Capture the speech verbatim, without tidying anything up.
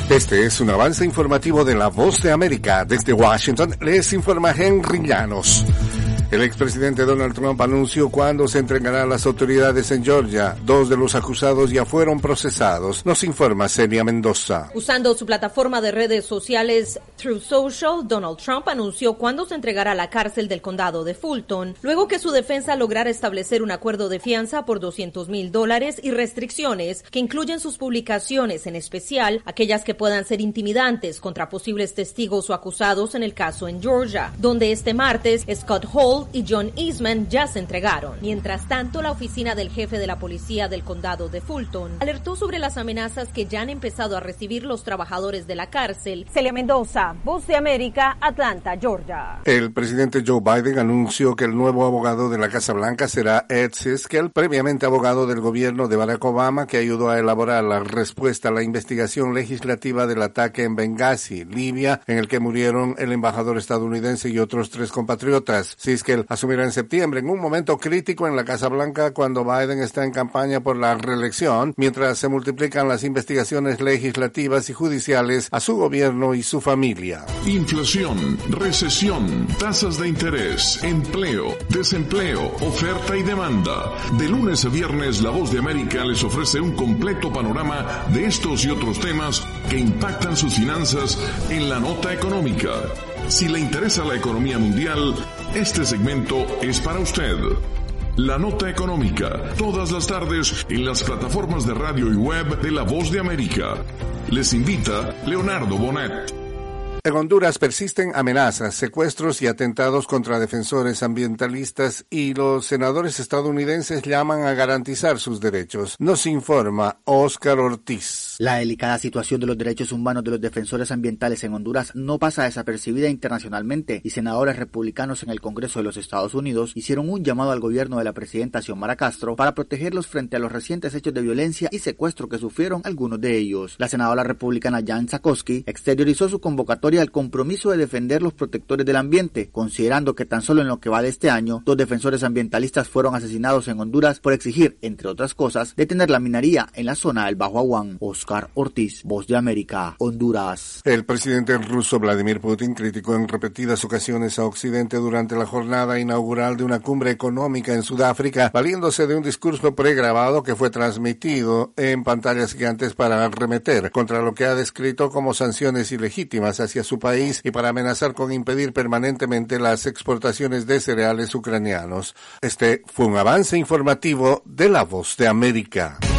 Este es un avance informativo de La Voz de América. Desde Washington les informa Henry Llanos. El expresidente Donald Trump anunció cuándo se entregará a las autoridades en Georgia. Dos de los acusados ya fueron procesados. Nos informa Celia Mendoza. Usando su plataforma de redes sociales Truth Social, Donald Trump anunció cuándo se entregará a la cárcel del condado de Fulton, luego que su defensa lograra establecer un acuerdo de fianza por doscientos mil dólares y restricciones que incluyen sus publicaciones, en especial aquellas que puedan ser intimidantes contra posibles testigos o acusados en el caso en Georgia, donde este martes Scott Hall y John Eastman ya se entregaron. Mientras tanto, la oficina del jefe de la policía del condado de Fulton alertó sobre las amenazas que ya han empezado a recibir los trabajadores de la cárcel. Celia Mendoza, Voz de América, Atlanta, Georgia. El presidente Joe Biden anunció que el nuevo abogado de la Casa Blanca será Ed Siskel, previamente abogado del gobierno de Barack Obama, que ayudó a elaborar la respuesta a la investigación legislativa del ataque en Benghazi, Libia, en el que murieron el embajador estadounidense y otros tres compatriotas. Siskel asumirá en septiembre, en un momento crítico en la Casa Blanca cuando Biden está en campaña por la reelección, mientras se multiplican las investigaciones legislativas y judiciales a su gobierno y su familia. Inflación, recesión, tasas de interés, empleo, desempleo, oferta y demanda. De lunes a viernes, La Voz de América les ofrece un completo panorama de estos y otros temas que impactan sus finanzas en la nota económica. Si le interesa la economía mundial, este segmento es para usted. La nota económica, todas las tardes en las plataformas de radio y web de La Voz de América. Les invita Leonardo Bonet. En Honduras persisten amenazas, secuestros y atentados contra defensores ambientalistas y los senadores estadounidenses llaman a garantizar sus derechos. Nos informa Oscar Ortiz. La delicada situación de los derechos humanos de los defensores ambientales en Honduras no pasa desapercibida internacionalmente y senadores republicanos en el Congreso de los Estados Unidos hicieron un llamado al gobierno de la presidenta Xiomara Castro para protegerlos frente a los recientes hechos de violencia y secuestro que sufrieron algunos de ellos. La senadora republicana Jan Zakoski exteriorizó su convocatoria al compromiso de defender los protectores del ambiente, considerando que tan solo en lo que va de este año, dos defensores ambientalistas fueron asesinados en Honduras por exigir, entre otras cosas, detener la minería en la zona del Bajo Aguán. Oscar Ortiz, Voz de América, Honduras. El presidente ruso Vladimir Putin criticó en repetidas ocasiones a Occidente durante la jornada inaugural de una cumbre económica en Sudáfrica, valiéndose de un discurso pregrabado que fue transmitido en pantallas gigantes para arremeter contra lo que ha descrito como sanciones ilegítimas hacia su país y para amenazar con impedir permanentemente las exportaciones de cereales ucranianos. Este fue un avance informativo de La Voz de América.